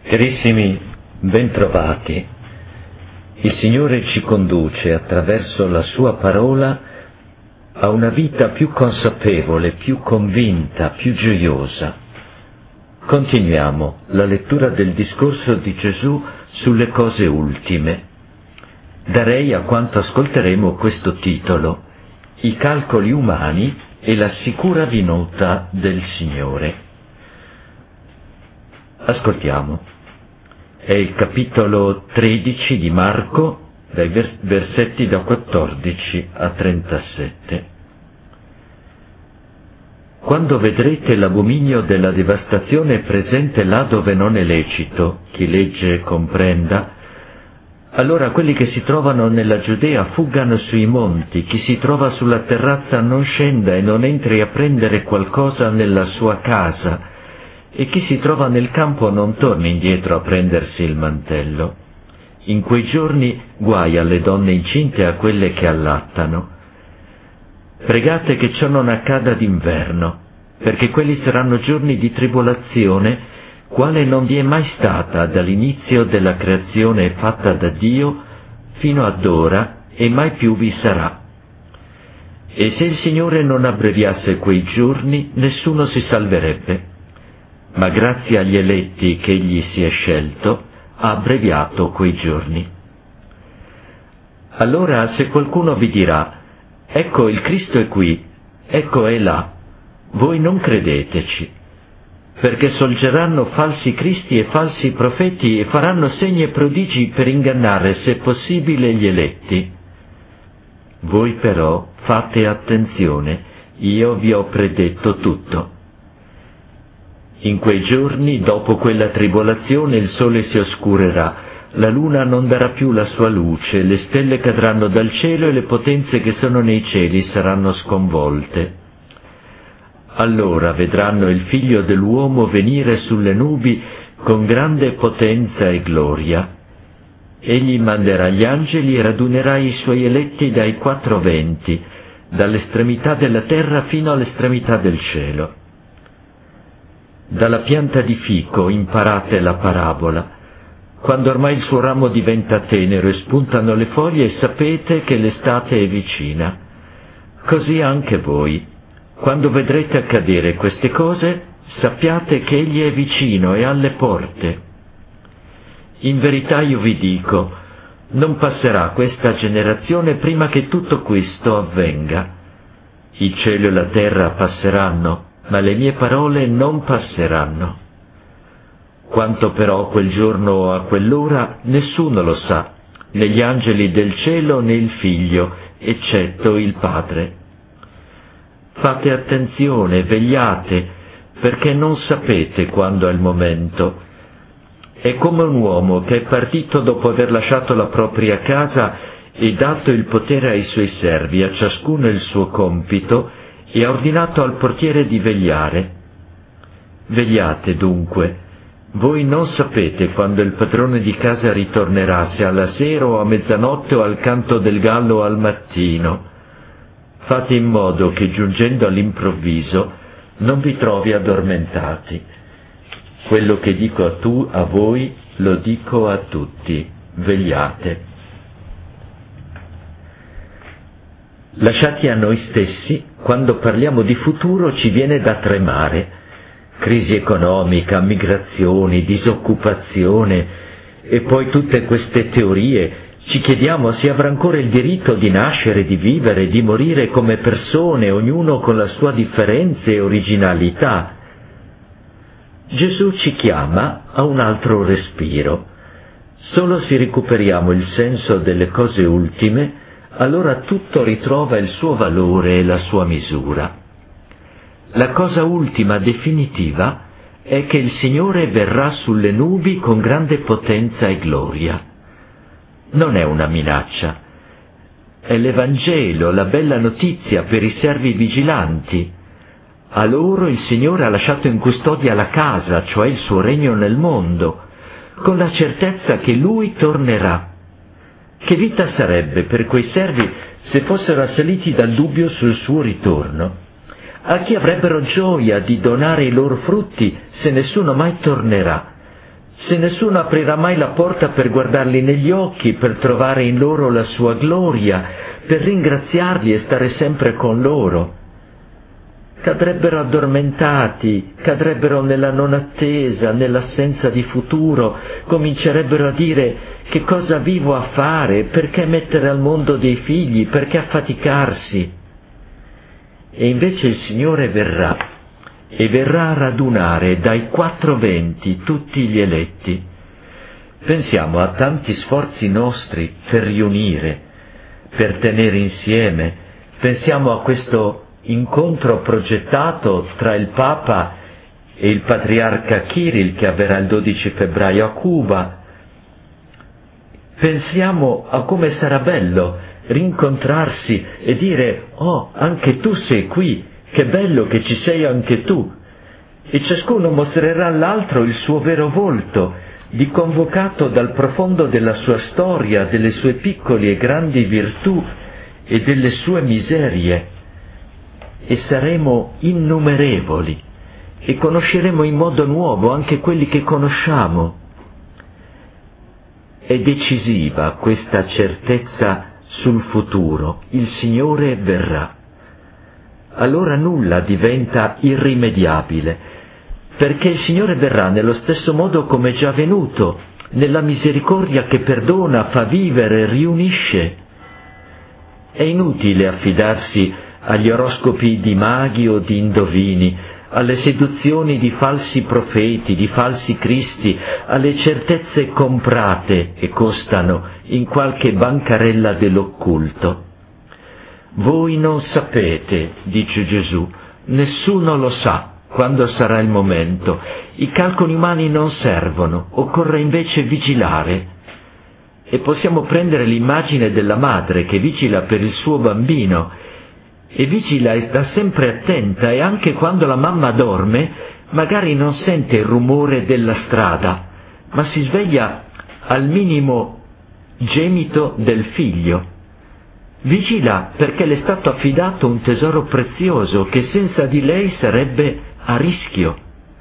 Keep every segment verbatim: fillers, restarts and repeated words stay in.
Carissimi, bentrovati. Il Signore ci conduce attraverso la Sua parola a una vita più consapevole, più convinta, più gioiosa. Continuiamo la lettura del discorso di Gesù sulle cose ultime. Darei a quanto ascolteremo questo titolo: I calcoli umani e la sicura venuta del Signore. Ascoltiamo. È il capitolo tredici di Marco, dai versetti da quattordici a trentasette. Quando vedrete l'abominio della devastazione presente là dove non è lecito, chi legge comprenda, allora quelli che si trovano nella Giudea fuggano sui monti, chi si trova sulla terrazza non scenda e non entri a prendere qualcosa nella sua casa, e chi si trova nel campo non torni indietro a prendersi il mantello. In quei giorni guai alle donne incinte e a quelle che allattano. Pregate che ciò non accada d'inverno, perché quelli saranno giorni di tribolazione, quale non vi è mai stata dall'inizio della creazione fatta da Dio fino ad ora e mai più vi sarà. E se il Signore non abbreviasse quei giorni, nessuno si salverebbe. Ma grazie agli eletti che egli si è scelto, ha abbreviato quei giorni. Allora se qualcuno vi dirà: ecco il Cristo è qui, ecco è là, voi non credeteci, perché sorgeranno falsi cristi e falsi profeti e faranno segni e prodigi per ingannare, se possibile, gli eletti. Voi però fate attenzione, io vi ho predetto tutto. In quei giorni, dopo quella tribolazione, il sole si oscurerà, la luna non darà più la sua luce, le stelle cadranno dal cielo e le potenze che sono nei cieli saranno sconvolte. Allora vedranno il Figlio dell'uomo venire sulle nubi con grande potenza e gloria. Egli manderà gli angeli e radunerà i suoi eletti dai quattro venti, dall'estremità della terra fino all'estremità del cielo. Dalla pianta di fico imparate la parabola. Quando ormai il suo ramo diventa tenero e spuntano le foglie, sapete che l'estate è vicina. Così anche voi, quando vedrete accadere queste cose, sappiate che egli è vicino e alle porte. In verità io vi dico, non passerà questa generazione prima che tutto questo avvenga. Il cielo e la terra passeranno, ma le mie parole non passeranno. Quanto però a quel giorno o a quell'ora, nessuno lo sa, né gli angeli del cielo né il Figlio, eccetto il Padre. Fate attenzione, vegliate, perché non sapete quando è il momento. È come un uomo che è partito dopo aver lasciato la propria casa e dato il potere ai suoi servi, a ciascuno il suo compito, e ha ordinato al portiere di vegliare. Vegliate dunque, voi non sapete quando il padrone di casa ritornerà, se alla sera o a mezzanotte o al canto del gallo o al mattino. Fate in modo che giungendo all'improvviso non vi trovi addormentati. Quello che dico a tu, a voi, lo dico a tutti, vegliate. Lasciati a noi stessi, quando parliamo di futuro ci viene da tremare. Crisi economica, migrazioni, disoccupazione e poi tutte queste teorie. Ci chiediamo se avrà ancora il diritto di nascere, di vivere, di morire come persone, ognuno con la sua differenza e originalità. Gesù ci chiama a un altro respiro. Solo se recuperiamo il senso delle cose ultime, allora tutto ritrova il suo valore e la sua misura. La cosa ultima, definitiva, è che il Signore verrà sulle nubi con grande potenza e gloria. Non è una minaccia, è l'Evangelo, la bella notizia per i servi vigilanti. A loro il Signore ha lasciato in custodia la casa, cioè il suo regno nel mondo, con la certezza che Lui tornerà. Che vita sarebbe per quei servi se fossero assaliti dal dubbio sul suo ritorno? A chi avrebbero gioia di donare i loro frutti se nessuno mai tornerà? se nessuno aprirà mai la porta per guardarli negli occhi, per trovare in loro la sua gloria, per ringraziarli e stare sempre con loro? Cadrebbero addormentati, cadrebbero nella non attesa, nell'assenza di futuro, comincerebbero a dire: che cosa vivo a fare? Perché mettere al mondo dei figli? Perché affaticarsi? E invece il Signore verrà, e verrà a radunare dai quattro venti tutti gli eletti. Pensiamo a tanti sforzi nostri per riunire, per tenere insieme. Pensiamo a questo incontro progettato tra il Papa e il Patriarca Kirill che avverrà il dodici febbraio a Cuba. Pensiamo a come sarà bello rincontrarsi e dire: oh, anche tu sei qui, che bello che ci sei anche tu. E ciascuno mostrerà all'altro il suo vero volto, diconvocato dal profondo della sua storia, delle sue piccole e grandi virtù e delle sue miserie. E saremo innumerevoli e conosceremo in modo nuovo anche quelli che conosciamo. È decisiva questa certezza sul futuro: il Signore verrà. Allora nulla diventa irrimediabile, perché il Signore verrà nello stesso modo come è già venuto, nella misericordia che perdona, fa vivere, riunisce. È inutile affidarsi agli oroscopi di maghi o di indovini, alle seduzioni di falsi profeti, di falsi cristi, alle certezze comprate e costano in qualche bancarella dell'occulto. Voi non sapete, dice Gesù, nessuno lo sa quando sarà il momento. I calcoli umani non servono, occorre invece vigilare. E possiamo prendere l'immagine della madre che vigila per il suo bambino, e vigila e sta sempre attenta, e anche quando la mamma dorme magari non sente il rumore della strada, ma si sveglia al minimo gemito del figlio. Vigila perché le è stato affidato un tesoro prezioso che senza di lei sarebbe a rischio,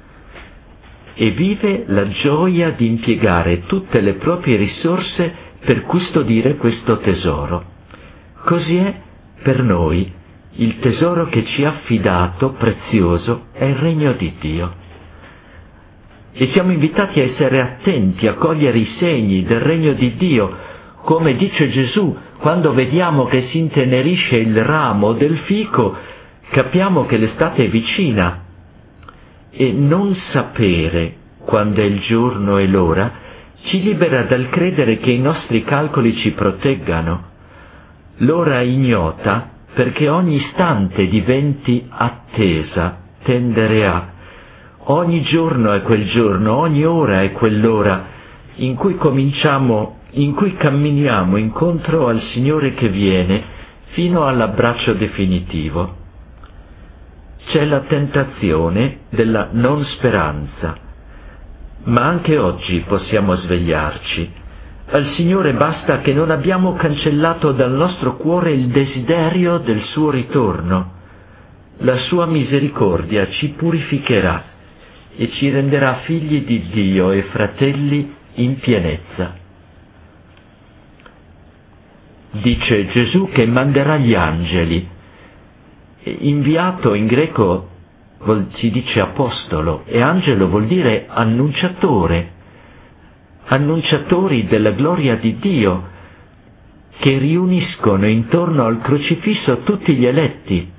e vive la gioia di impiegare tutte le proprie risorse per custodire questo tesoro. Così è per noi. Il tesoro che ci ha affidato, prezioso, è il regno di Dio. E siamo invitati a essere attenti, a cogliere i segni del regno di Dio, come dice Gesù: quando vediamo che si intenerisce il ramo del fico, capiamo che l'estate è vicina. E non sapere quando è il giorno e l'ora ci libera dal credere che i nostri calcoli ci proteggano. L'ora ignota, perché ogni istante diventi attesa, tendere a. Ogni giorno è quel giorno, ogni ora è quell'ora in cui cominciamo, in cui camminiamo incontro al Signore che viene fino all'abbraccio definitivo. C'è la tentazione della non speranza, ma anche oggi possiamo svegliarci. Al Signore basta che non abbiamo cancellato dal nostro cuore il desiderio del suo ritorno. La sua misericordia ci purificherà e ci renderà figli di Dio e fratelli in pienezza. Dice Gesù che manderà gli angeli. Inviato in greco si dice apostolo, e angelo vuol dire annunciatore. Annunciatori della gloria di Dio, che riuniscono intorno al crocifisso tutti gli eletti,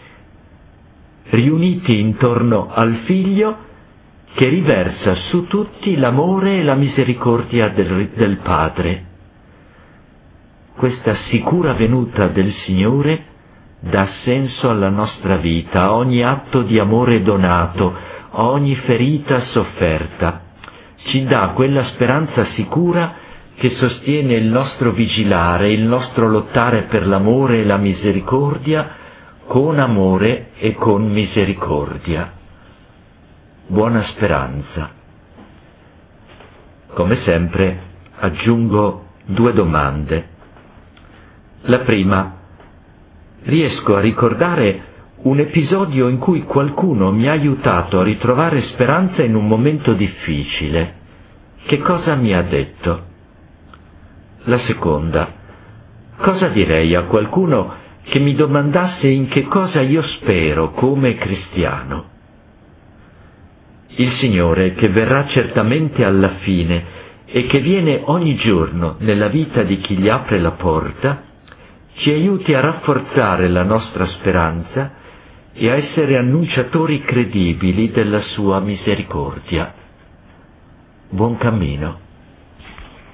riuniti intorno al Figlio che riversa su tutti l'amore e la misericordia del, del Padre. Questa sicura venuta del Signore dà senso alla nostra vita, a ogni atto di amore donato, a ogni ferita sofferta. Ci dà quella speranza sicura che sostiene il nostro vigilare, il nostro lottare per l'amore e la misericordia, con amore e con misericordia. Buona speranza. Come sempre aggiungo due domande. La prima: riesco a ricordare un episodio in cui qualcuno mi ha aiutato a ritrovare speranza in un momento difficile. che cosa mi ha detto? La seconda, cosa direi a qualcuno che mi domandasse in che cosa io spero come cristiano? Il Signore, che verrà certamente alla fine e che viene ogni giorno nella vita di chi gli apre la porta, ci aiuti a rafforzare la nostra speranza e a essere annunciatori credibili della sua misericordia. Buon cammino.